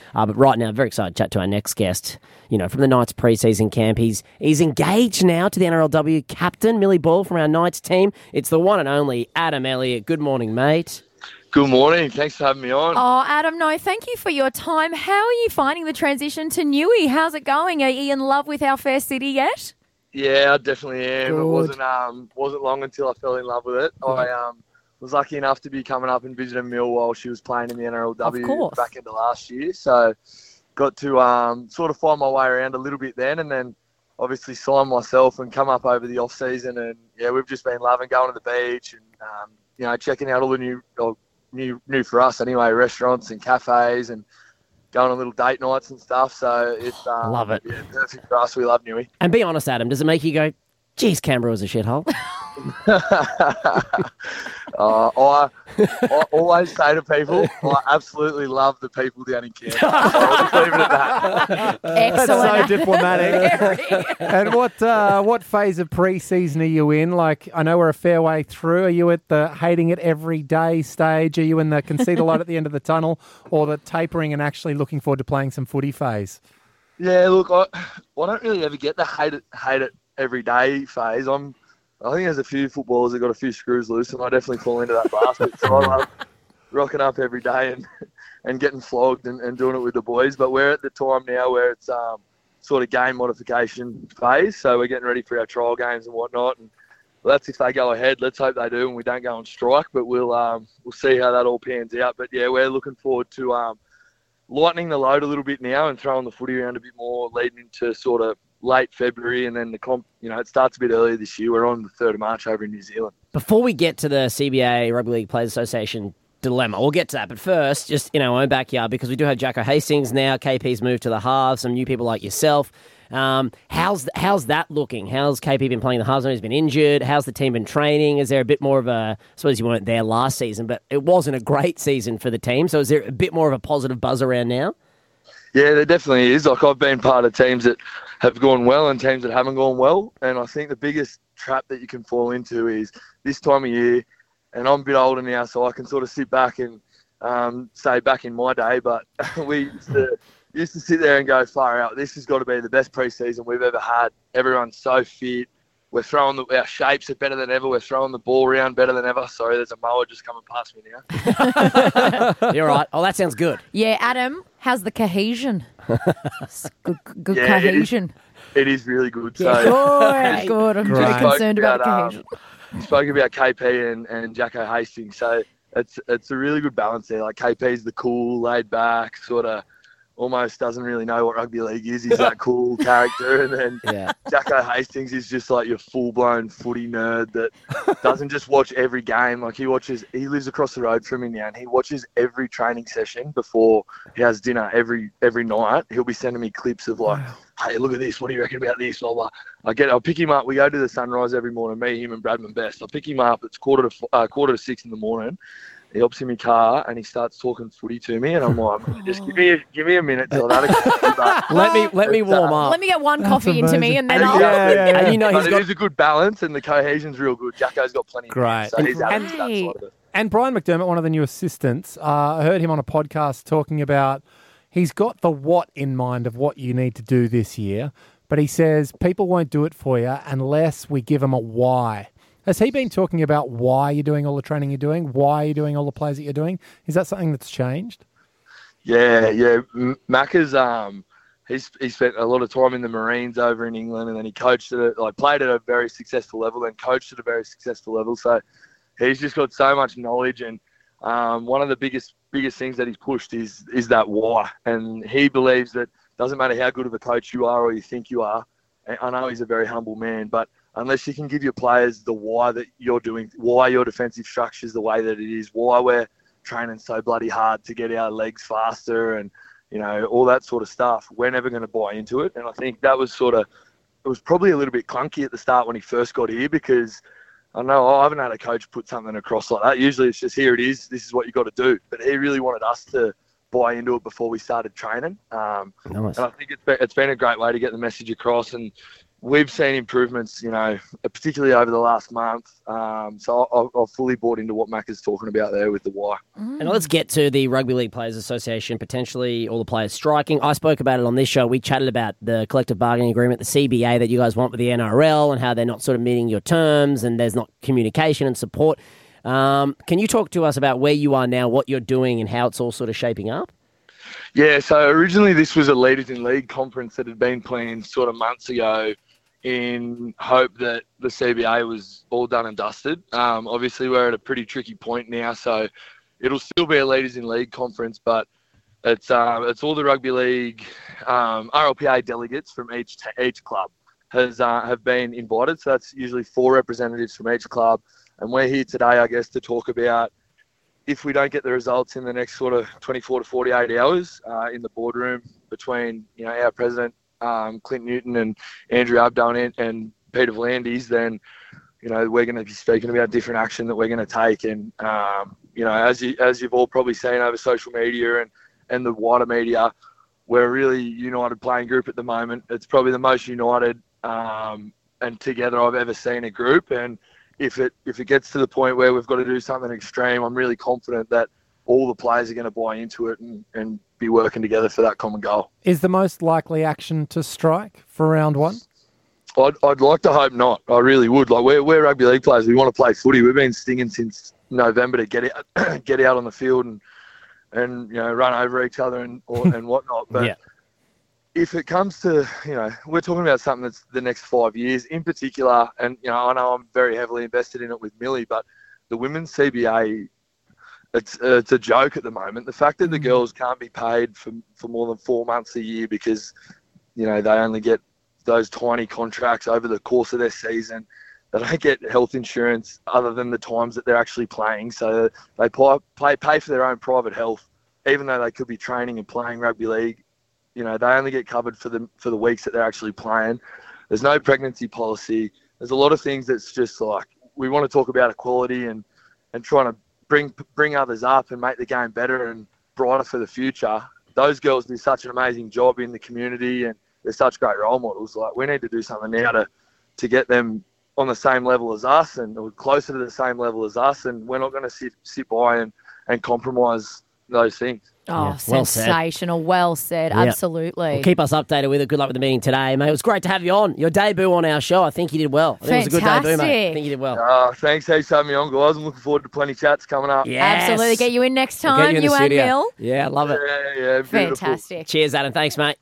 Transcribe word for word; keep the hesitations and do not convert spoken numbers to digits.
Uh, but right now, very excited to chat to our next guest. You know, from the Knights preseason camp, he's he's engaged now to the N R L W captain, Millie Ball from our Knights team. It's the one and only Adam Elliott. Good morning, mate. Good morning. Thanks for having me on. Oh, Adam, no, thank you for your time. How are you finding the transition to Newey? How's it going? Are you in love with our fair city yet? Yeah, I definitely am. Good. It wasn't um wasn't long until I fell in love with it. I um was lucky enough to be coming up and visiting Mill while she was playing in the N R L W Of course. back into last year. So got to um sort of find my way around a little bit then, and then obviously sign myself and come up over the off season. And yeah, we've just been loving going to the beach and um you know checking out all the new. Oh, New, new for us anyway, restaurants and cafes and going on little date nights and stuff. So it's um, Love it. Yeah, perfect for us. We love Newey. And be honest, Adam, does it make you go, geez, Canberra was a shithole? uh, I, I always say to people, I absolutely love the people down in Canberra. So I'll just leave it at that. Excellent. That's so diplomatic. And what uh, what phase of pre-season are you in? Like, I know we're a fair way through. Are you at the hating it every day stage? Are you in the can see the light at the end of the tunnel, or the tapering and actually looking forward to playing some footy phase? Yeah, look, I, I don't really ever get the hate it, hate it every day phase. I'm I think there's a few footballers that got a few screws loose, and I definitely fall into that basket. So I love rocking up every day and, and getting flogged and, and doing it with the boys. But we're at the time now where it's um, sort of game modification phase. So we're getting ready for our trial games and whatnot. And that's if they go ahead. Let's hope they do and we don't go on strike. But we'll um, we'll see how that all pans out. But, yeah, we're looking forward to um, lightening the load a little bit now and throwing the footy around a bit more, leading into sort of late February, and then the comp, you know, it starts a bit earlier this year. We're on the third of March over in New Zealand. Before we get to the C B A Rugby League Players Association dilemma, we'll get to that. But first, just in our own backyard, because we do have Jacko Hastings now, K P's moved to the halves, some new people like yourself. Um, how's how's that looking? How's K P been playing the halves? He's been injured. How's the team been training? Is there a bit more of a, I suppose you weren't there last season, but it wasn't a great season for the team. So is there a bit more of a positive buzz around now? Yeah, there definitely is. Like, I've been part of teams that have gone well and teams that haven't gone well. And I think the biggest trap that you can fall into is this time of year, and I'm a bit older now, so I can sort of sit back and um, say back in my day, but we used to, used to sit there and go far out. This has got to be the best preseason we've ever had. Everyone's so fit. We're throwing the, our shapes are better than ever. We're throwing the ball around better than ever. Sorry, there's a mower just coming past me now. You're right. Oh, that sounds good. Yeah, Adam, how's the cohesion? good good Yeah, it is- cohesion. It is really good. So Good, good. I'm Great. really concerned about the um, cohesion. you spoke about K P and, and Jacko Hastings. So it's it's a really good balance there. Like, K P's the cool, laid back, sort of almost doesn't really know what rugby league is. He's that cool character. And then Yeah. Jacko Hastings is just like your full-blown footy nerd that doesn't just watch every game. Like, he watches, he lives across the road from me now, and he watches every training session before he has dinner every every night. He'll be sending me clips of like, hey, look at this. What do you reckon about this? Blah, blah. I get, I'll pick him up. We go to the Sunrise every morning, me, him, and Bradman Best. I'll pick him up. It's quarter to uh, quarter to six in the morning. He hops in my car and he starts talking footy to me, and I'm like, just give me a, give me a minute till that. Let me let me warm up. Let me get one coffee into me and then And I'll... Yeah, yeah, yeah. And you know But he's it got is a good balance, and the cohesion's real good. Jacko's got plenty of Great. time, so he's out And- of that side of it. And Brian McDermott, one of the new assistants, uh, I heard him on a podcast talking about he's got the what in mind of what you need to do this year, but he says people won't do it for you unless we give them a why. Has he been talking about why you're doing all the training you're doing, why you're doing all the plays that you're doing? Is that something that's changed? Yeah, yeah. M- Macca's um, he's he spent a lot of time in the Marines over in England, and then he coached at a, like played at a very successful level, and coached at a very successful level. So he's just got so much knowledge, and um, one of the biggest biggest things that he's pushed is is that why, and he believes that doesn't matter how good of a coach you are or you think you are. I know he's a very humble man, but unless you can give your players the why that you're doing, why your defensive structure is the way that it is, why we're training so bloody hard to get our legs faster and, you know, all that sort of stuff, we're never going to buy into it. And I think that was sort of, it was probably a little bit clunky at the start when he first got here, because I know I haven't had a coach put something across like that. Usually it's just, here it is, this is what you got to do. But he really wanted us to buy into it before we started training. Um, Nice. and I think it's been, it's been a great way to get the message across. And, we've seen improvements, you know, particularly over the last month. Um, so I, I've fully bought into what Mac is talking about there with the why. And let's get to the Rugby League Players Association, potentially all the players striking. I spoke about it on this show. We chatted about the collective bargaining agreement, the C B A that you guys want with the N R L and how they're not sort of meeting your terms and there's not communication and support. Um, can you talk to us about where you are now, what you're doing and how it's all sort of shaping up? Yeah, so originally this was a Leaders in League conference that had been planned sort of months ago in hope that the C B A was all done and dusted. Um, obviously, we're at a pretty tricky point now, so it'll still be a Leaders in League conference, but it's uh, it's all the rugby league um, R L P A delegates from each t- each club has uh, have been invited. So that's usually four representatives from each club, and we're here today, I guess, to talk about if we don't get the results in the next sort of twenty-four to forty-eight hours uh, in the boardroom between you know our president. Um, Clint Newton and Andrew Abdo and, and Peter V'landys, then you know we're going to be speaking about different action that we're going to take. And um, you know, as you as you've all probably seen over social media and, and the wider media, we're a really united playing group at the moment. It's probably the most united um, and together I've ever seen a group. And if it if it gets to the point where we've got to do something extreme, I'm really confident that all the players are going to buy into it and, and be working together for that common goal. Is the most likely action to strike for round one? I'd, I'd like to hope not. I really would. Like we're, we're rugby league players. We want to play footy. We've been stinging since November to get out, get out on the field and and you know run over each other and or, and whatnot. But yeah. if it comes to you know we're talking about something that's the next five years in particular, and you know I know I'm very heavily invested in it with Millie, but the women's C B A. It's uh, it's a joke at the moment. The fact that the girls can't be paid for for more than four months a year because, you know, they only get those tiny contracts over the course of their season. They don't get health insurance other than the times that they're actually playing. So they pay, pay, pay for their own private health, even though they could be training and playing rugby league. You know, they only get covered for the, for the weeks that they're actually playing. There's no pregnancy policy. There's a lot of things that's just like, we want to talk about equality and, and trying to bring bring others up and make the game better and brighter for the future. Those girls do such an amazing job in the community and they're such great role models. Like we need to do something now to, to get them on the same level as us and or closer to the same level as us, and we're not going to sit sit by and, and compromise those things. Oh, Yeah, well sensational. said. Well said. Yeah. Absolutely. Well, keep us updated with it. Good luck with the meeting today, mate. It was great to have you on. Your debut on our show. I think you did well. I think it was a good debut, mate. I Fantastic. think you did well. Uh, thanks heaps for having me on, guys. I'm looking forward to plenty of chats coming up. Yes. Absolutely. Get you in next We'll time, get you in you the and studio. Mill. Yeah, I love it. Yeah, yeah, beautiful. Fantastic. Cheers, Adam. Thanks, mate.